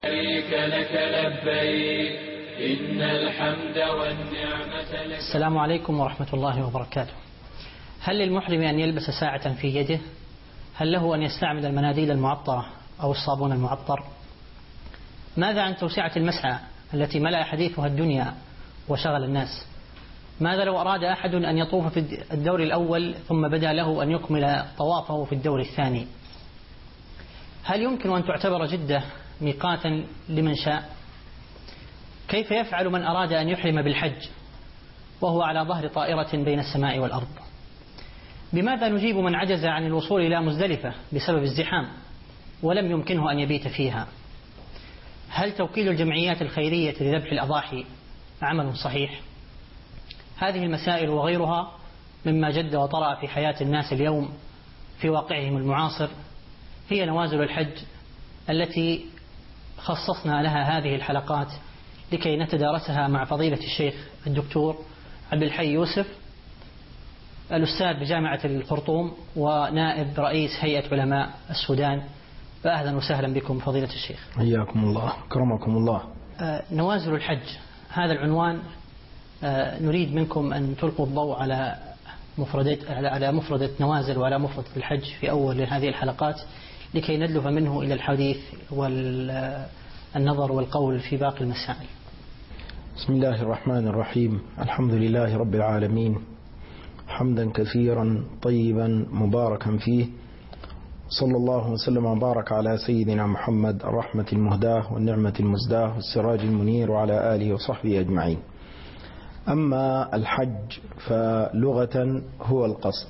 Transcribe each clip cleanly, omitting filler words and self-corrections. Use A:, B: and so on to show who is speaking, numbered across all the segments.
A: شريك لك لبيك إن الحمد والنعمة لك.
B: السلام عليكم ورحمة الله وبركاته. هل للمحرم أن يلبس ساعة في يده؟ هل له أن يستعمل المناديل المعطرة أو الصابون المعطر؟ ماذا عن توسعة المسعى التي ملأ حديثها الدنيا وشغل الناس؟ ماذا لو أراد أحد أن يطوف في الدور الأول ثم بدا له أن يكمل طوافه في الدور الثاني؟ هل يمكن أن تعتبر جدة ميقاتا لمن شاء؟ كيف يفعل من أراد أن يحرم بالحج وهو على ظهر طائرة بين السماء والأرض؟ بماذا نجيب من عجز عن الوصول إلى مزدلفة بسبب الزحام ولم يمكنه أن يبيت فيها؟ هل توكيل الجمعيات الخيرية لذبح الأضاحي عمل صحيح؟ هذه المسائل وغيرها مما جد وطرأ في حياة الناس اليوم في واقعهم المعاصر هي نوازل الحج التي خصصنا لها هذه الحلقات لكي نتدارسها مع فضيلة الشيخ الدكتور عبد الحي يوسف، الأستاذ بجامعة الخرطوم ونائب رئيس هيئة علماء السودان. فأهلا وسهلا بكم فضيلة الشيخ.
C: حياكم الله كرمكم الله.
B: نوازل الحج، هذا العنوان. نريد منكم أن تلقوا الضوء على مفردة نوازل وعلى مفردة الحج في أول هذه الحلقات لكي ندلف منه إلى الحديث والنظر والقول في باقي المسائل.
C: بسم الله الرحمن الرحيم. الحمد لله رب العالمين، حمدا كثيرا طيبا مباركا فيه، صلى الله وسلم وبارك على سيدنا محمد الرحمة المهداة والنعمة المزداة والسراج المنير وعلى آله وصحبه أجمعين. أما الحج فلغة هو القصد،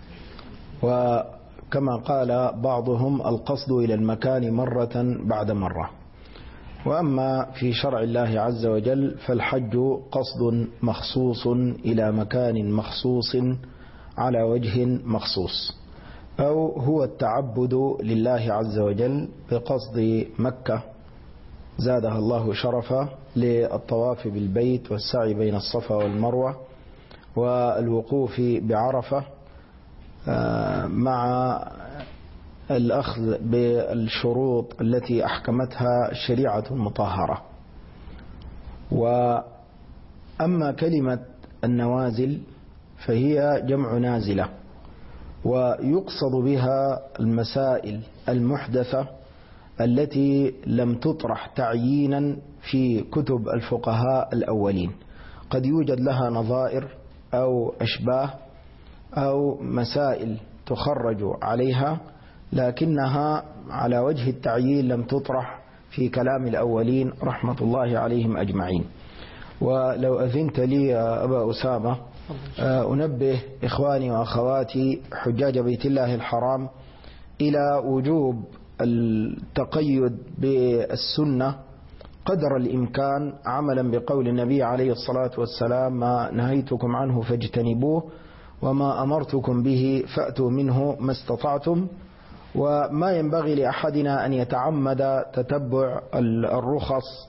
C: وكما قال بعضهم القصد إلى المكان مرة بعد مرة. وأما في شرع الله عز وجل فالحج قصد مخصوص إلى مكان مخصوص على وجه مخصوص، أو هو التعبد لله عز وجل بقصد مكة زادها الله شرفا للطواف بالبيت والسعي بين الصفا والمروة والوقوف بعرفة مع الأخذ بالشروط التي أحكمتها الشريعة المطهرة. وأما كلمة النوازل فهي جمع نازلة، ويقصد بها المسائل المحدثة التي لم تطرح تعيينا في كتب الفقهاء الأولين، قد يوجد لها نظائر أو أشباه أو مسائل تخرج عليها، لكنها على وجه التعيين لم تطرح في كلام الأولين رحمة الله عليهم أجمعين. ولو أذنت لي يا أبا أسامة أنبه إخواني وأخواتي حجاج بيت الله الحرام إلى وجوب التقيد بالسنة قدر الإمكان، عملا بقول النبي عليه الصلاة والسلام: ما نهيتكم عنه فاجتنبوه وما أمرتكم به فأتوا منه ما استطعتم. وما ينبغي لأحدنا أن يتعمد تتبع الرخص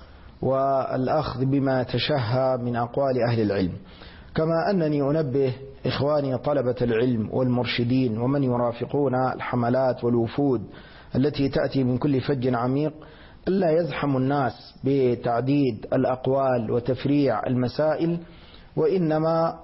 C: والأخذ بما يتشهى من أقوال أهل العلم. كما أنني أنبه إخواني طلبة العلم والمرشدين ومن يرافقون الحملات والوفود التي تأتي من كل فج عميق ألا يزحم الناس بتعديد الأقوال وتفريع المسائل، وإنما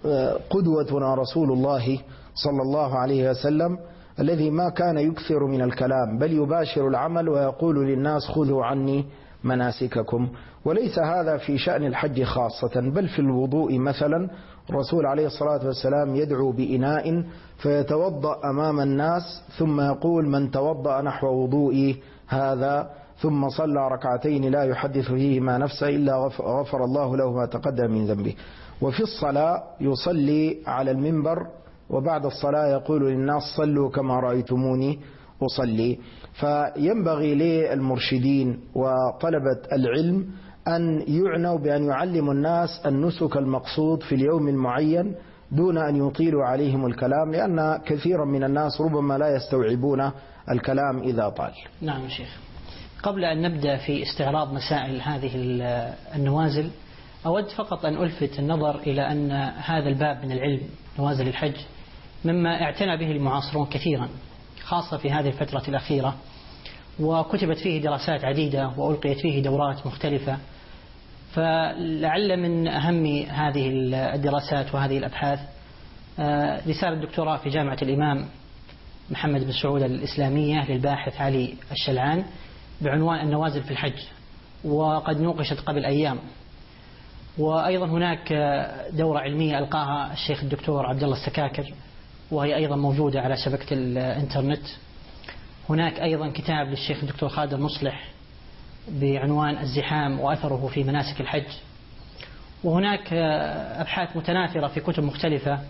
C: قدوتنا رسول الله صلى الله عليه وسلم الذي ما كان يكثر من الكلام بل يباشر العمل ويقول للناس: خذوا عني مناسككم. وليس هذا في شأن الحج خاصة، بل في الوضوء مثلا الرسول عليه الصلاة والسلام يدعو بإناء فيتوضأ أمام الناس ثم يقول: من توضأ نحو وضوئي هذا ثم صلى ركعتين لا يحدث فيهما نفسه إلا غفر الله له ما تقدم من ذنبه. وفي الصلاة يصلي على المنبر وبعد الصلاة يقول للناس: صلوا كما رأيتموني أصلي. فينبغي للمرشدين وطلبة العلم أن يعنوا بأن يعلموا الناس النسك المقصود في اليوم المعين دون أن يطيلوا عليهم الكلام، لأن كثيرا من الناس ربما لا يستوعبون الكلام إذا طال.
B: نعم شيخ، قبل أن نبدأ في استعراض مسائل هذه النوازل أود فقط أن ألفت النظر إلى أن هذا الباب من العلم نوازل الحج مما اعتنى به المعاصرون كثيرا، خاصة في هذه الفترة الأخيرة، وكتبت فيه دراسات عديدة وألقيت فيه دورات مختلفة. فلعل من أهم هذه الدراسات وهذه الأبحاث رسالة الدكتوراه في جامعة الإمام محمد بن سعود الإسلامية للباحث علي الشلعان بعنوان النوازل في الحج، وقد نوقشت قبل أيام. وأيضا هناك دورة علمية ألقاها الشيخ الدكتور عبد الله السكاكر، وهي أيضا موجودة على شبكة الإنترنت. هناك أيضا كتاب للشيخ الدكتور خالد المصلح بعنوان الزحام وأثره في مناسك الحج. وهناك أبحاث متناثرة في كتب مختلفة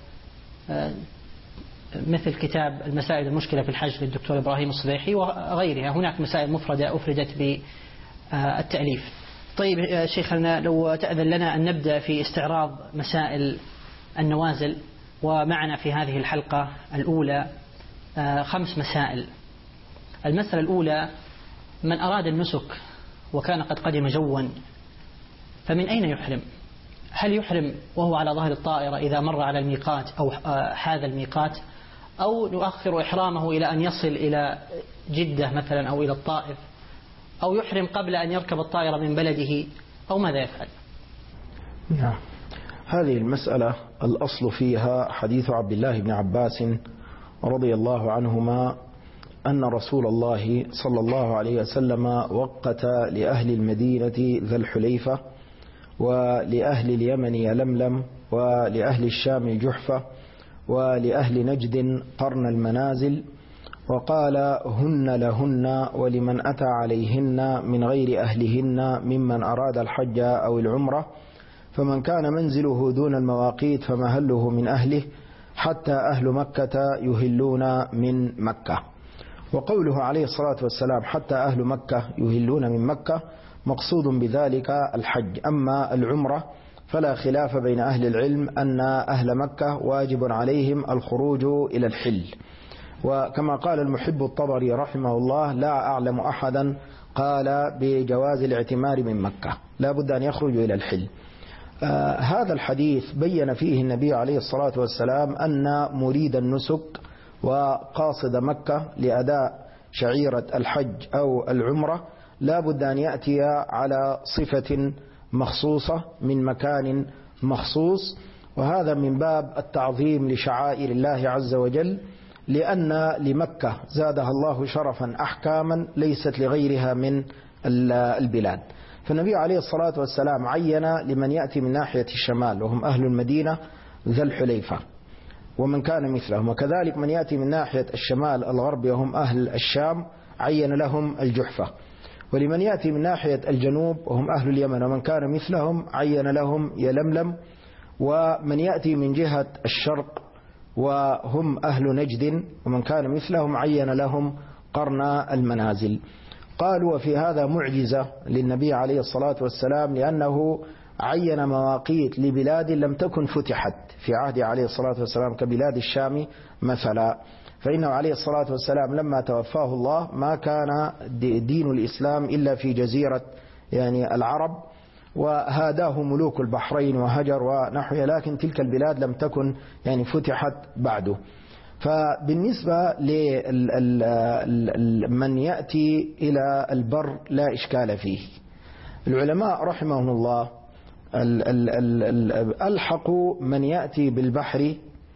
B: مثل كتاب المسائل المشكلة في الحج للدكتور إبراهيم الصبيحي وغيرها. هناك مسائل مفردة أفردت بالتأليف. طيب شيخنا، لو تأذن لنا أن نبدأ في استعراض مسائل النوازل، ومعنا في هذه الحلقة الأولى 5 مسائل. المسألة الأولى: من أراد النسك وكان قد قدم جوا فمن أين يحرم؟ هل يحرم وهو على ظهر الطائرة إذا مر على الميقات أو هذا الميقات، أو يؤخر إحرامه إلى أن يصل إلى جدة مثلا أو إلى الطائف، أو يحرم قبل أن يركب الطائرة من بلده، أو ماذا يفعل؟
C: نعم، هذه المسألة الأصل فيها حديث عبد الله بن عباس رضي الله عنهما أن رسول الله صلى الله عليه وسلم وقت لأهل المدينة ذا الحليفة، ولأهل اليمن يلملم، ولأهل الشام جحفة، ولأهل نجد قرن المنازل، وقال: هن لهن ولمن أتى عليهن من غير أهلهن ممن أراد الحج أو العمرة، فمن كان منزله دون المواقيت فمهله من أهله، حتى أهل مكة يهلون من مكة. وقوله عليه الصلاة والسلام حتى أهل مكة يهلون من مكة مقصود بذلك الحج. أما العمرة فلا خلاف بين أهل العلم أن أهل مكة واجب عليهم الخروج إلى الحل. وكما قال المحب الطبري رحمه الله: لا أعلم أحدا قال بجواز الاعتمار من مكة، لا بد أن يخرجوا إلى الحل. هذا الحديث بين فيه النبي عليه الصلاة والسلام أن مريد النسك وقاصد مكة لأداء شعيرة الحج أو العمرة لا بد أن يأتي على صفة مخصوصة من مكان مخصوص، وهذا من باب التعظيم لشعائر الله عز وجل، لأن لمكة زادها الله شرفا أحكاما ليست لغيرها من البلاد. فالنبي عليه الصلاة والسلام عين لمن يأتي من ناحية الشمال وهم أهل المدينة ذا الحليفة ومن كان مثلهم، وكذلك من يأتي من ناحية الشمال الغرب وهم أهل الشام عين لهم الجحفة، ولمن يأتي من ناحية الجنوب وهم أهل اليمن ومن كان مثلهم عين لهم يلملم، ومن يأتي من جهة الشرق وهم أهل نجد ومن كان مثلهم عين لهم قرن المنازل. قالوا: وفي هذا معجزة للنبي عليه الصلاة والسلام، لأنه عين مواقيت لبلاد لم تكن فتحت في عهد عليه الصلاة والسلام كبلاد الشام مثلا، فإنه عليه الصلاة والسلام لما توفاه الله ما كان دين الإسلام إلا في جزيرة العرب، وهاداه ملوك البحرين وهجر ونحوه، لكن تلك البلاد لم تكن فتحت بعده. فبالنسبة لمن يأتي إلى البر لا إشكال فيه. العلماء رحمهم الله ألحقوا من يأتي بالبحر،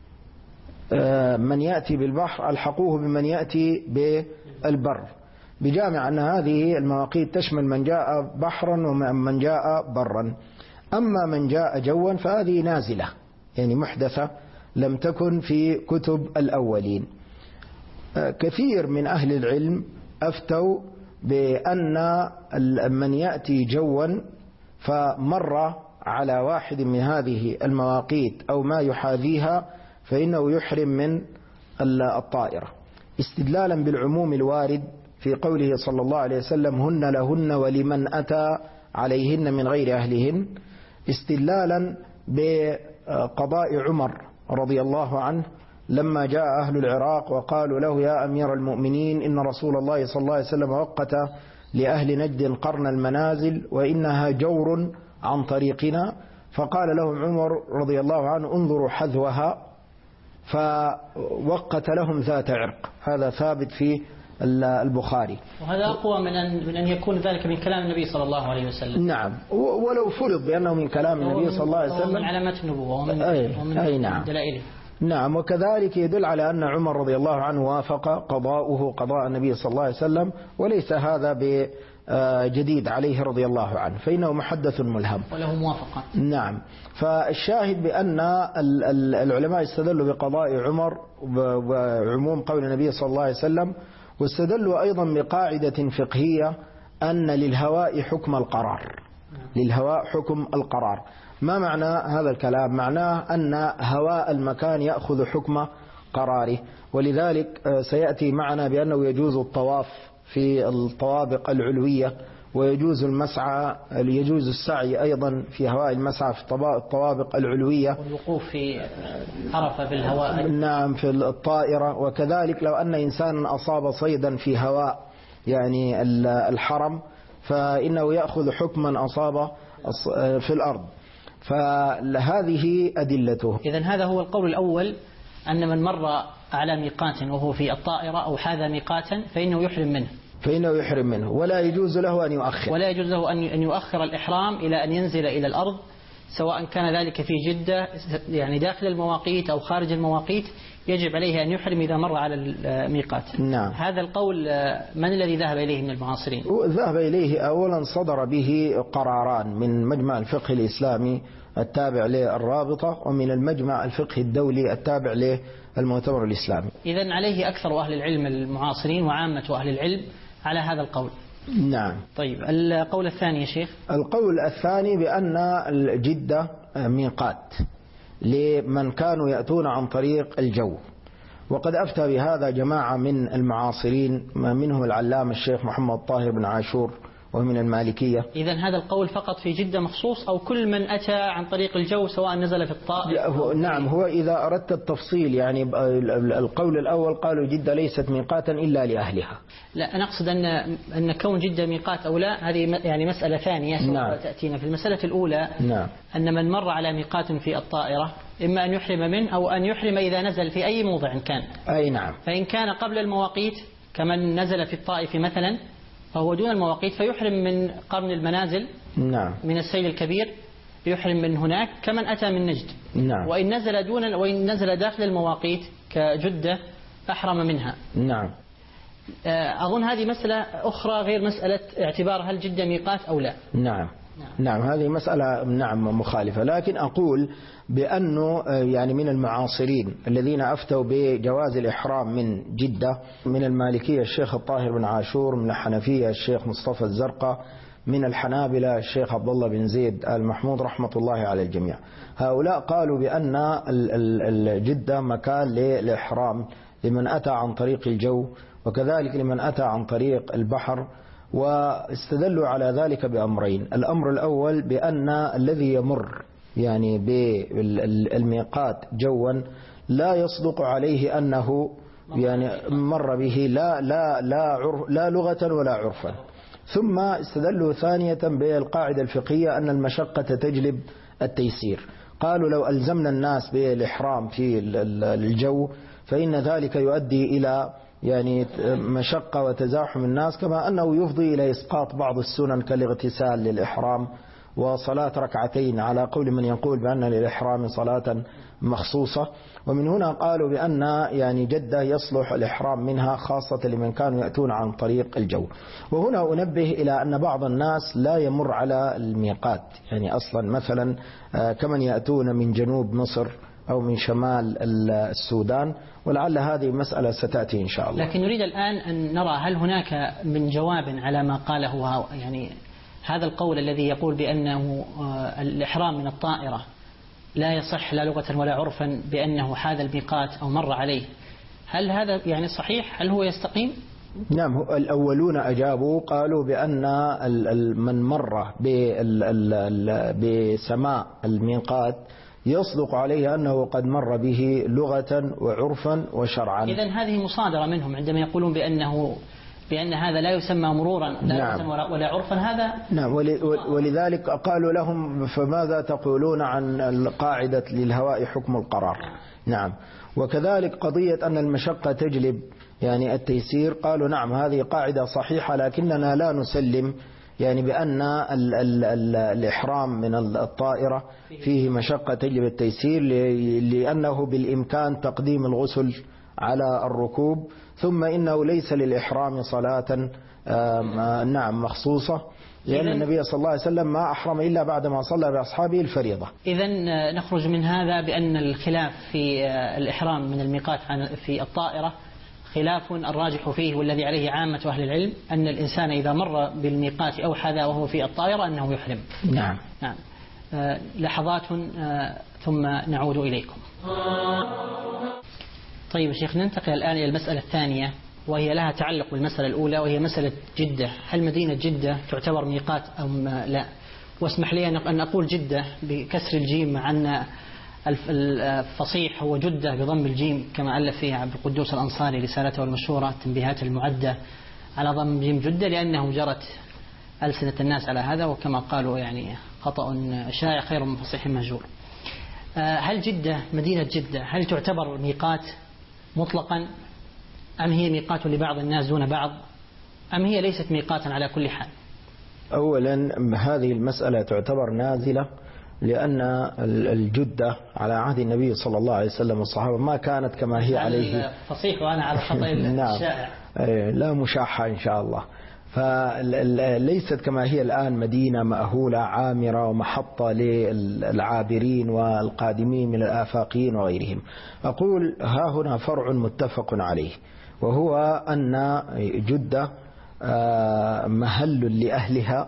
C: ألحقوه بمن يأتي بالبر، بجامع أن هذه المواقيت تشمل من جاء بحرا ومن جاء برا. أما من جاء جوا فهذه نازلة محدثة لم تكن في كتب الأولين. كثير من أهل العلم أفتوا بأن من يأتي جوا فمر على واحد من هذه المواقيت أو ما يحاذيها فإنه يحرم من الطائرة، استدلالا بالعموم الوارد في قوله صلى الله عليه وسلم: هن لهن ولمن أتى عليهن من غير أهلهن، استدلالا بقضاء عمر رضي الله عنه لما جاء أهل العراق وقالوا له: يا أمير المؤمنين، إن رسول الله صلى الله عليه وسلم وقت لأهل نجد قرن المنازل وإنها جور عن طريقنا، فقال لهم عمر رضي الله عنه: انظروا حذوها، فوقت لهم ذات عرق. هذا ثابت في البخاري.
B: وهذا أقوى من أن يكون ذلك من كلام النبي صلى الله عليه وسلم.
C: نعم، ولو فرض بأنه من كلام النبي صلى الله عليه وسلم
B: من علامات النبوة ومن
C: نعم.
B: دلائله.
C: نعم، وكذلك يدل على أن عمر رضي الله عنه وافق قضاؤه قضاء النبي صلى الله عليه وسلم، وليس هذا بجديد عليه رضي الله عنه، فإنه محدث ملهم
B: وله موافقة.
C: نعم. فالشاهد بأن العلماء استدلوا بقضاء عمر وعموم قول النبي صلى الله عليه وسلم، واستدلوا أيضا بقاعدة فقهية أن للهواء حكم القرار. للهواء حكم القرار. ما معنى هذا الكلام؟ معناه أن هواء المكان يأخذ حكم قراره، ولذلك سيأتي معنا بأنه يجوز الطواف في الطوابق العلوية، ويجوز المسعى، يجوز السعي أيضا في هواء المسعى في الطوابق العلوية،
B: والوقوف في عرفة في الهواء.
C: نعم، في الطائرة. وكذلك لو أن إنسانا أصاب صيدا في هواء يعني الحرم، فإنه يأخذ حكما أصاب في الأرض. فهذه أدلته.
B: إذن هذا هو القول الأول، أن من مر على ميقات وهو في الطائرة أو حاذا ميقاتا فإنه يحرم منه، ولا يجوز له أن يؤخر. ولا يجوز له أن يؤخر الإحرام إلى أن ينزل إلى الأرض، سواء كان ذلك في جدة يعني داخل المواقيت أو خارج المواقيت، يجب عليه أن يحرم إذا مر على الميقات.
C: نعم.
B: هذا القول من الذي ذهب إليه من المعاصرين؟
C: ذهب إليه أولا صدر به قراران من مجمع الفقه الإسلامي التابع للرابطة، ومن المجمع الفقه الدولي التابع للمؤتمر الإسلامي.
B: إذن عليه أكثر أهل العلم المعاصرين وعامة أهل العلم على هذا القول.
C: نعم.
B: طيب، القول الثاني يا شيخ؟
C: القول الثاني بأن الجدة ميقات لمن كانوا يأتون عن طريق الجو، وقد أفتى بهذا جماعة من المعاصرين، منهم العلامة الشيخ محمد طاهر بن عاشور ومن المالكية.
B: إذن هذا القول فقط في جدة مخصوص، أو كل من أتى عن طريق الجو سواء نزل في الطائف؟
C: نعم، هو إذا أردت التفصيل يعني القول الأول قالوا جدة ليست ميقاتا إلا لأهلها.
B: لا، أنا أقصد أن كون جدة ميقات أو لا، هذه يعني مسألة ثانية سوف تأتينا. في المسألة الأولى أن من مر على ميقات في الطائرة إما أن يحرم منه أو أن يحرم إذا نزل في أي موضع كان.
C: أي نعم.
B: فإن كان قبل المواقيت كمن نزل في الطائف مثلا، فهو دون المواقيت، فيحرم من قرن المنازل.
C: نعم.
B: من السيل الكبير يحرم من هناك كمن أتى من نجد.
C: نعم.
B: وإن نزل داخل المواقيت كجدة أحرم منها.
C: نعم.
B: أظن هذه مسألة أخرى غير مسألة اعتبار هل جدة ميقات أو لا.
C: نعم. نعم، هذه مسألة مخالفة، لكن أقول بأنه يعني من المعاصرين الذين أفتوا بجواز الإحرام من جدة، من المالكية الشيخ الطاهر بن عاشور، من الحنفية الشيخ مصطفى الزرقاء، من الحنابلة الشيخ عبد الله بن زيد المحمود رحمة الله على الجميع. هؤلاء قالوا بأن الجدة مكان للإحرام لمن أتى عن طريق الجو، وكذلك لمن أتى عن طريق البحر، واستدلوا على ذلك بأمرين. الأمر الأول بأن الذي يمر يعني بالميقات جوا لا يصدق عليه أنه يعني مر به لا لغة ولا عرفا. ثم استدلوا ثانية بالقاعدة الفقهية أن المشقة تجلب التيسير. قالوا لو ألزمنا الناس بالإحرام في الجو فإن ذلك يؤدي إلى يعني مشقة وتزاحم الناس، كما أنه يفضي إلى إسقاط بعض السنن كالاغتسال للإحرام وصلاة ركعتين، على قول من يقول بأن للإحرام صلاة مخصوصة. ومن هنا قالوا بأن يعني جدة يصلح الإحرام منها خاصة لمن كانوا يأتون عن طريق الجو. وهنا أنبه إلى أن بعض الناس لا يمر على الميقات، يعني أصلا مثلا كمن يأتون من جنوب مصر أو من شمال السودان، ولعل هذه مسألة ستأتي إن شاء الله.
B: لكن نريد الآن أن نرى هل هناك من جواب على ما قاله يعني هذا القول الذي يقول بأنه الإحرام من الطائرة لا يصح لا لغة ولا عرفا بأنه حاذ الميقات أو مر عليه، هل هذا يعني صحيح؟ هل هو يستقيم؟
C: نعم، الأولون أجابوا قالوا بأن من مر بسماء الميقات يصدق عليه أنه قد مر به لغة وعرفا وشرعا.
B: إذن هذه مصادرة منهم عندما يقولون بأن هذا لا يسمى مرورا لا لغة ولا عرفا. هذا
C: نعم، ولذلك قالوا لهم فماذا تقولون عن القاعدة للهواء حكم القرار. نعم. وكذلك قضية أن المشقة تجلب يعني التيسير، قالوا نعم هذه قاعدة صحيحة، لكننا لا نسلم يعني بأن الإحرام من الطائرة فيه مشقة تجب التيسير، لأنه بالإمكان تقديم الغسل على الركوب، ثم إنه ليس للإحرام صلاة نعم مخصوصة، لأن النبي صلى الله عليه وسلم ما أحرم إلا بعدما صلى بأصحابه الفريضة.
B: إذن نخرج من هذا بأن الخلاف في الإحرام من الميقات في الطائرة خلاف الراجح فيه والذي عليه عامة أهل العلم أن الإنسان إذا مر بالميقات أو حذا وهو في الطائرة أنه يحرم.
C: نعم.
B: نعم. لحظات ثم نعود إليكم. طيب شيخ، ننتقل الآن إلى المسألة الثانية، وهي لها تعلق بالمسألة الأولى، وهي مسألة جدة. هل مدينة جدة تعتبر ميقات أو لا؟ واسمح لي أن أقول جدة بكسر الجيم، مع أن الفصيح هو جدة بضم الجيم، كما ألف فيها عبد القدوس الأنصاري رسالته المشهورة التنبيهات المعدة على ضم الجيم جدة، لأنه جرت ألسنة الناس على هذا، وكما قالوا يعني خطأ شائع خير من فصيح مهجور. هل جدة مدينة جدة هل تعتبر ميقات مطلقا، أم هي ميقات لبعض الناس دون بعض، أم هي ليست ميقاتا على كل حال؟
C: أولا هذه المسألة تعتبر نازلة، لأن الجدة على عهد النبي صلى الله عليه وسلم والصحابة ما كانت كما هي عليه.
B: فصيح وأنا على خطأ الشائع.
C: لا مشاحة إن شاء الله. فليست كما هي الآن مدينة مأهولة عامرة ومحطة للعابرين والقادمين من الآفاقيين وغيرهم. أقول ها هنا فرع متفق عليه، وهو أن جدة محل لأهلها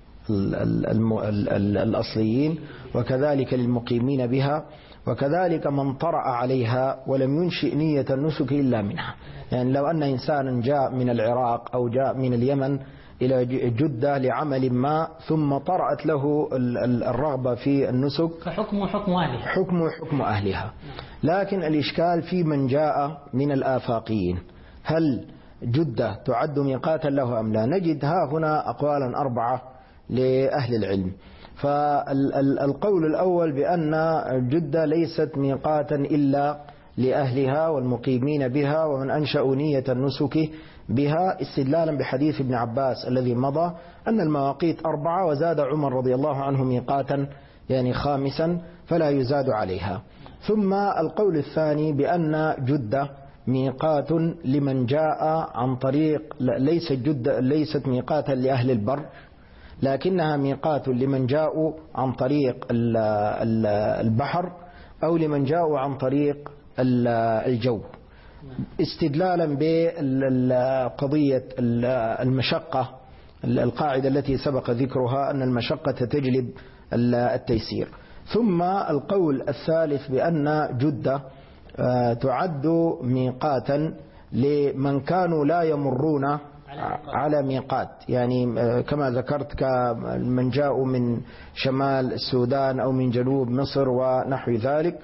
C: الأصليين، وكذلك للمقيمين بها، وكذلك من طرأ عليها ولم ينشئ نية النسك إلا منها. يعني لو أن إنسانا جاء من العراق أو جاء من اليمن إلى جدة لعمل ما، ثم طرأت له الرغبة في النسك،
B: فحكمه حكم أهلها.
C: لكن الإشكال في من جاء من الآفاقيين، هل جدة تعد ميقاتا له أم لا؟ نجد ها هنا أقوالا 4 لأهل العلم. فالقول الأول بأن جدة ليست ميقاتا إلا لأهلها والمقيمين بها ومن أنشأوا نية النسك بها، استدلالا بحديث ابن عباس الذي مضى أن المواقيت 4، وزاد عمر رضي الله عنه ميقاتا يعني 5 فلا يزاد عليها. ثم القول الثاني بأن جدة ميقات لمن جاء عن طريق، ليست ميقاتا لأهل البر، لكنها ميقات لمن جاءوا عن طريق البحر أو لمن جاءوا عن طريق الجو، استدلالا بقضية المشقة، القاعدة التي سبق ذكرها أن المشقة تجلب التيسير. ثم القول الثالث بأن جدة تعد ميقاتا لمن كانوا لا يمرون على ميقات، يعني كما ذكرت كمن جاءوا من شمال السودان أو من جنوب مصر ونحو ذلك.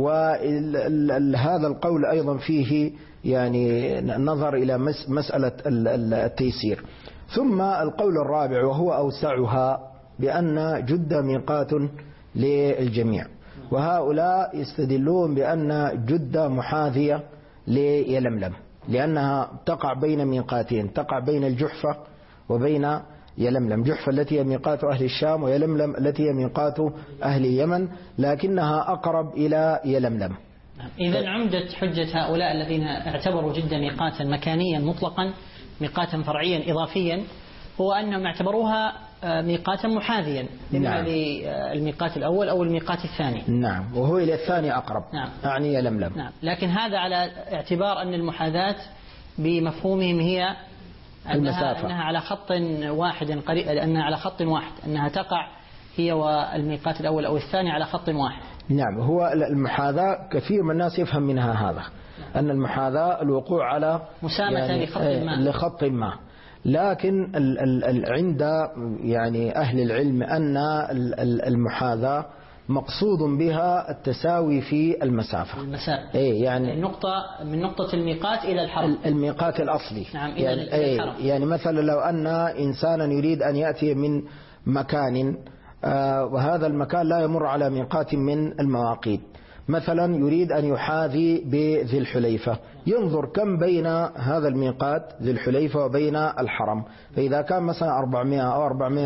C: وهذا القول أيضا فيه يعني نظر إلى مسألة التيسير. ثم القول الرابع وهو أوسعها بأن جدة ميقات للجميع، وهؤلاء يستدلون بأن جدة محاذية ليلملم، لأنها تقع بين ميقاتين، تقع بين الجحفة وبين يلملم، جحفة التي هي ميقات أهل الشام، ويلملم التي هي ميقات أهل اليمن، لكنها أقرب إلى يلملم.
B: إذن عمدة حجة هؤلاء الذين اعتبروا جدة ميقاتا مكانيا مطلقا ميقاتا فرعيا إضافيا هو أنهم اعتبروها ميقاتا محاذيا إما للميقات الأول أو الميقات الثاني.
C: نعم، وهو إلى الثاني أقرب.
B: نعم.
C: يعني يلملم.
B: نعم. لكن هذا على اعتبار أن المحاذاة بمفهومهم هي أنها على خط واحد قريب، أنها على خط واحد، أنها تقع هي والميقات الأول أو الثاني على خط واحد.
C: نعم، هو المحاذاة كثير من الناس يفهم منها هذا، أن المحاذاة الوقوع على
B: مسامة يعني
C: لخط ما، لكن عند يعني أهل العلم أن المحاذاة مقصود بها التساوي في المسافة.
B: يعني النقطة من نقطة الميقات إلى الحرم،
C: الميقات الأصلي.
B: نعم.
C: يعني مثلا لو أن إنسانا يريد أن يأتي من مكان وهذا المكان لا يمر على ميقات من المواقيت، مثلا يريد أن يحاذي بذي الحليفة، ينظر كم بين هذا الميقات ذي الحليفة وبين الحرم، فإذا كان مثلا 400 أو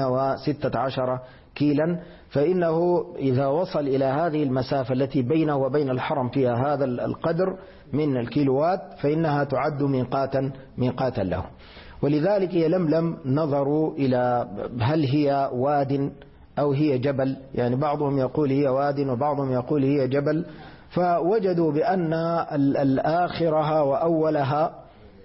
C: 416 كيلا، فإنه إذا وصل إلى هذه المسافة التي بينه وبين الحرم فيها هذا القدر من الكيلوات فإنها تعد ميقاتا له. ولذلك يلملم نظروا إلى هل هي واد أو هي جبل، يعني بعضهم يقول هي واد وبعضهم يقول هي جبل، فوجدوا بأن الآخرها وأولها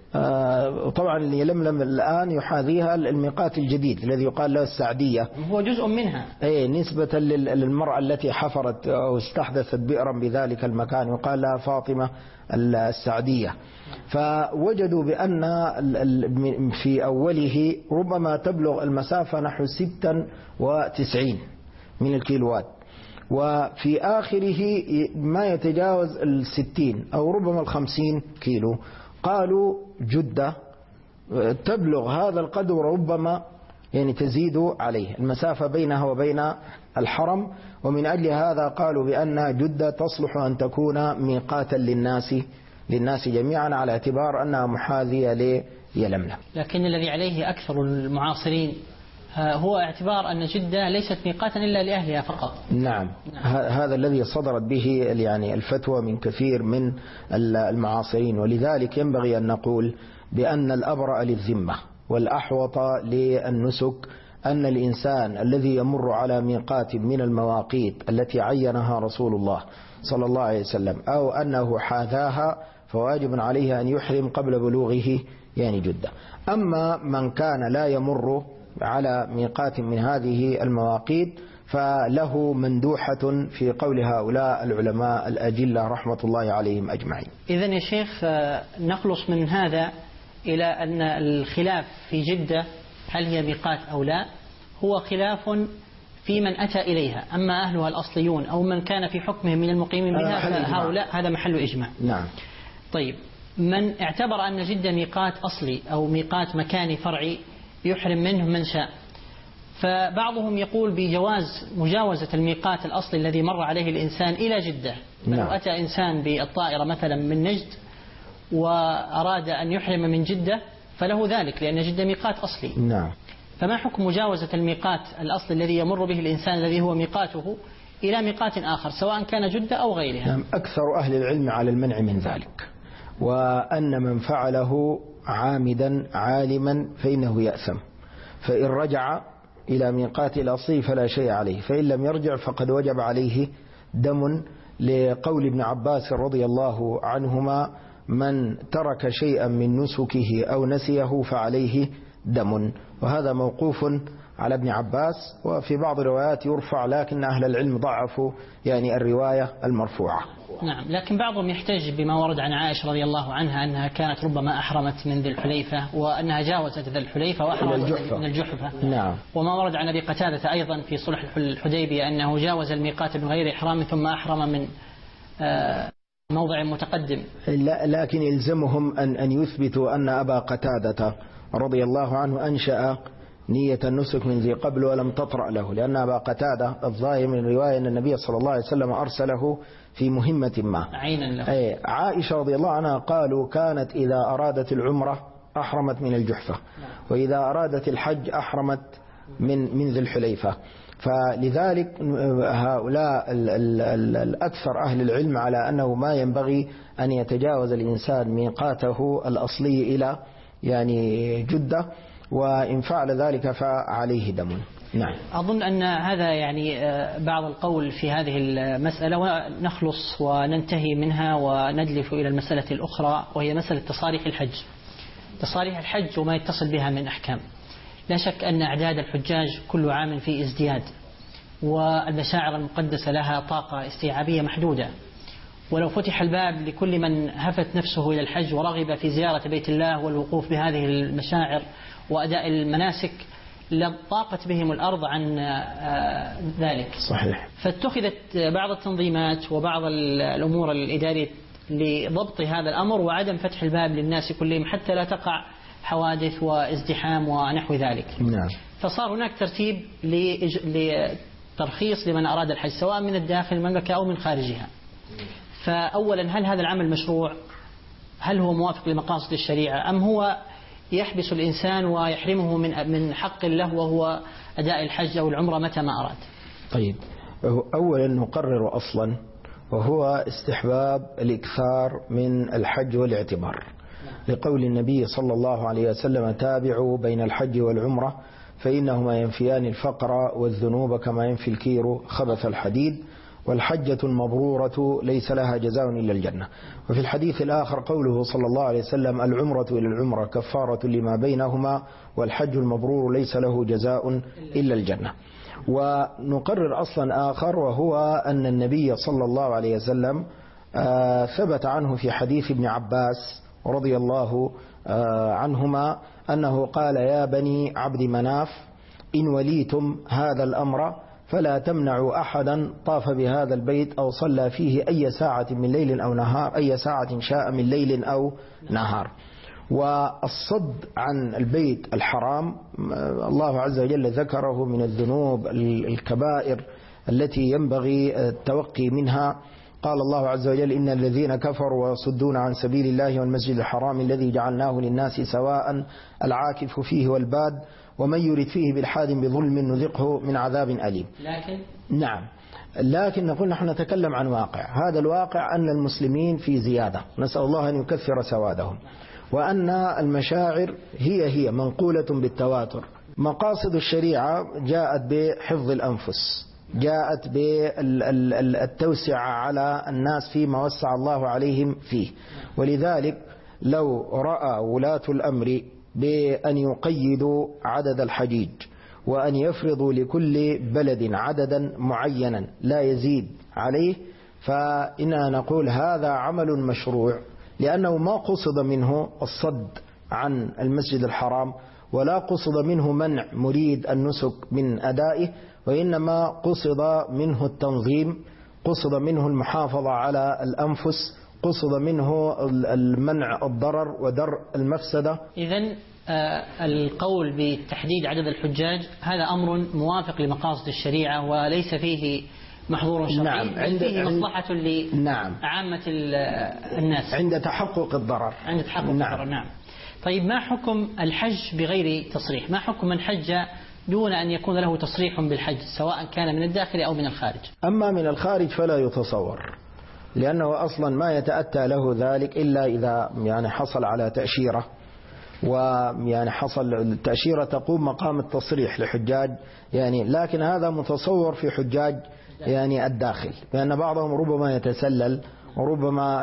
C: طبعا يلملم الآن يحاذيها الميقات الجديد الذي يقال له السعدية،
B: هو جزء منها
C: نسبة للمرأة التي حفرت أو استحدثت بئرا بذلك المكان يقال لها فاطمة السعدية. فوجدوا بأن في أوله ربما تبلغ المسافة نحو 96 من الكيلوات، وفي آخره ما يتجاوز 60 أو ربما 50 كيلو. قالوا جدة تبلغ هذا القدر ربما يعني تزيد عليه المسافة بينها وبين الحرم، ومن أجل هذا قالوا بأن جدة تصلح أن تكون ميقاتا للناس جميعا على اعتبار أنها محاذية ليلملم.
B: لكن الذي عليه أكثر المعاصرين هو اعتبار أن جدة ليست ميقاتا إلا لأهلها فقط.
C: نعم. هذا الذي صدرت به يعني الفتوى من كثير من المعاصرين، ولذلك ينبغي أن نقول بأن الأبرأ للذمة والأحوط للنسك أن الإنسان الذي يمر على ميقات من المواقيت التي عينها رسول الله صلى الله عليه وسلم أو أنه حاذاها فواجب عليه أن يحرم قبل بلوغه يعني جدة. أما من كان لا يمر على ميقات من هذه المواقيت فله مندوحة في قول هؤلاء العلماء الأجلة رحمة الله عليهم أجمعين.
B: إذن يا شيخ نخلص من هذا إلى أن الخلاف في جدة هل هي ميقات أو لا هو خلاف في من أتى إليها، أما أهلها الأصليون أو من كان في حكمهم من المقيمين بها فهؤلاء هذا محل إجماع.
C: نعم.
B: طيب من اعتبر أن جدة ميقات أصلي أو ميقات مكاني فرعي يحرم منه من شاء، فبعضهم يقول بجواز مجاوزة الميقات الأصلي الذي مر عليه الإنسان إلى جدة. لو أتى إنسان بالطائرة مثلا من نجد وأراد أن يحرم من جدة فله ذلك لأن جدة ميقات أصلي.
C: نعم.
B: فما حكم مجاوزة الميقات الأصلي الذي يمر به الإنسان الذي هو ميقاته إلى ميقات آخر سواء كان جدة أو غيرها؟
C: نعم. أكثر أهل العلم على المنع من ذلك، وأن من فعله عامدا عالما فإنه يأثم، فإن رجع إلى ميقات الأصلي فلا شيء عليه، فإن لم يرجع فقد وجب عليه دم، لقول ابن عباس رضي الله عنهما من ترك شيئا من نسكه أو نسيه فعليه دم، وهذا موقوف على ابن عباس، وفي بعض الروايات يرفع لكن أهل العلم ضعفوا يعني الرواية المرفوعة.
B: نعم. لكن بعضهم يحتج بما ورد عن عائشة رضي الله عنها أنها كانت ربما أحرمت من ذي الحليفة وأنها جاوزت ذي الحليفة وأحرمت من الجحفة.
C: نعم.
B: وما ورد عن أبي قتادة أيضا في صلح الحديبية أنه جاوز الميقات من غير إحرام ثم أحرم من موضع متقدم.
C: لكن يلزمهم أن يثبتوا أن أبا قتادة رضي الله عنه أنشأ نية النسك من ذي قبل ولم تطرأ له، لأن أبا قتادة الظاهر من الرواية أن النبي صلى الله عليه وسلم أرسله في مهمة ما
B: عينا له.
C: عائشة رضي الله عنها قالوا كانت إذا أرادت العمرة أحرمت من الجحفة، وإذا أرادت الحج أحرمت من ذي الحليفة. فلذلك هؤلاء الأكثر أهل العلم على أنه ما ينبغي أن يتجاوز الإنسان ميقاته الأصلي إلى يعني جدة، وإن فعل ذلك فعليه دم. نعم.
B: أظن أن هذا يعني بعض القول في هذه المسألة، ونخلص وننتهي منها وندلف إلى المسألة الأخرى وهي مسألة تصاريح الحج. تصاريح الحج وما يتصل بها من أحكام. لا شك أن أعداد الحجاج كل عام في ازدياد، والمشاعر المقدسة لها طاقة استيعابية محدودة، ولو فتح الباب لكل من هفت نفسه إلى الحج ورغب في زيارة بيت الله والوقوف بهذه المشاعر وأداء المناسك لضاقت بهم الأرض عن ذلك.
C: صحيح.
B: فاتخذت بعض التنظيمات وبعض الأمور الإدارية لضبط هذا الأمر وعدم فتح الباب للناس كلهم حتى لا تقع حوادث وازدحام ونحو ذلك.
C: نعم.
B: فصار هناك ترتيب لترخيص لمن أراد الحج سواء من الداخل المملكة أو من خارجها. فأولا هل هذا العمل مشروع؟ هل هو موافق لمقاصد الشريعة أم هو يحبس الإنسان ويحرمه من حق له وهو أداء الحج أو العمرة متى ما أراد؟
C: طيب، أولا نقرر أصلا وهو استحباب الإكثار من الحج والاعتمار، لقول النبي صلى الله عليه وسلم: تابعوا بين الحج والعمرة فإنهما ينفيان الفقر والذنوب كما ينفي الكير خبث الحديد، والحجة المبرورة ليس لها جزاء إلا الجنة. وفي الحديث الآخر قوله صلى الله عليه وسلم: العمرة إلى العمرة كفارة لما بينهما، والحج المبرور ليس له جزاء إلا الجنة. ونقرر أصلا آخر وهو أن النبي صلى الله عليه وسلم ثبت عنه في حديث ابن عباس رضي الله عنهما أنه قال: يا بني عبد مناف إن وليتم هذا الأمر فلا تمنعوا أحدا طاف بهذا البيت أو صلى فيه أي ساعة من ليل أو نهار، أي ساعة شاء من ليل أو نهار. والصد عن البيت الحرام الله عز وجل ذكره من الذنوب الكبائر التي ينبغي التوقي منها. قال الله عز وجل: إن الذين كفروا ويصدون عن سبيل الله والمسجد الحرام الذي جعلناه للناس سواء العاكف فيه والباد ومن يرد فيه بالحاد بظلم نذقه من عذاب أليم. لكن نقول نحن نتكلم عن واقع، هذا الواقع أن المسلمين في زيادة، نسأل الله أن يكثر سوادهم، وأن المشاعر هي منقولة بالتواتر. مقاصد الشريعة جاءت بحفظ الأنفس، جاءت بالتوسعة على الناس فيما وسع الله عليهم فيه. ولذلك لو رأى ولاة الأمر بأن يقيدوا عدد الحجيج وأن يفرضوا لكل بلد عددا معينا لا يزيد عليه، فإننا نقول هذا عمل مشروع، لأنه ما قصد منه الصد عن المسجد الحرام ولا قصد منه منع مريد النسك من أدائه، وإنما قصد منه التنظيم، قصد منه المحافظة على الأنفس، قصد منه المنع الضرر ودرء المفسدة.
B: إذن القول بتحديد عدد الحجاج هذا أمر موافق لمقاصد الشريعة وليس فيه محظور شرعي.
C: نعم،
B: فيه مصلحة لعامة الناس
C: عند تحقق الضرر.
B: نعم. طيب، ما حكم الحج بغير تصريح؟ ما حكم من حج دون أن يكون له تصريح بالحج سواء كان من الداخل أو من الخارج؟
C: أما من الخارج فلا يتصور، لأنه أصلا ما يتأتى له ذلك إلا إذا حصل على تأشيرة، حصل التأشيرة تقوم مقام التصريح لحجاج، لكن هذا متصور في حجاج الداخل، لأن بعضهم ربما يتسلل وربما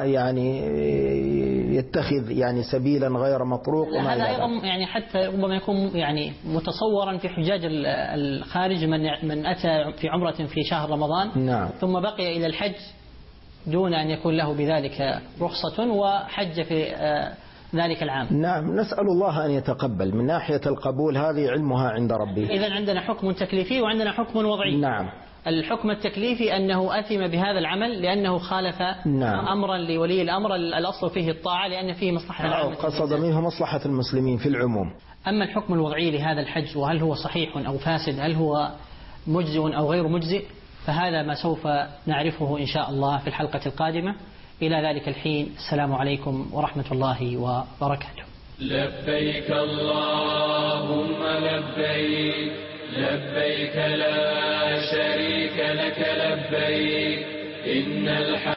C: يتخذ سبيلا غير مطروق.
B: هذا أيضا حتى ربما يكون متصورا في حجاج الخارج من أتى في عمرة في شهر رمضان.
C: نعم.
B: ثم بقي إلى الحج دون أن يكون له بذلك رخصة وحج في ذلك العام.
C: نعم، نسأل الله أن يتقبل. من ناحية القبول هذه علمها عند ربه.
B: إذن عندنا حكم تكليفي وعندنا حكم وضعي.
C: نعم.
B: الحكم التكليفي أنه أثم بهذا العمل لأنه خالف أمرا لولي الأمر، الأصل فيه الطاعة لأن فيه مصلحة العامة،
C: قصد منه مصلحة المسلمين في العموم.
B: أما الحكم الوضعي لهذا الحج وهل هو صحيح أو فاسد، هل هو مجزئ أو غير مجزئ، فهذا ما سوف نعرفه إن شاء الله في الحلقة القادمة. إلى ذلك الحين، السلام عليكم ورحمة الله وبركاته.
A: لبيك اللهم لبيك، لبيك لا شريك لك لبيك، إن الحمد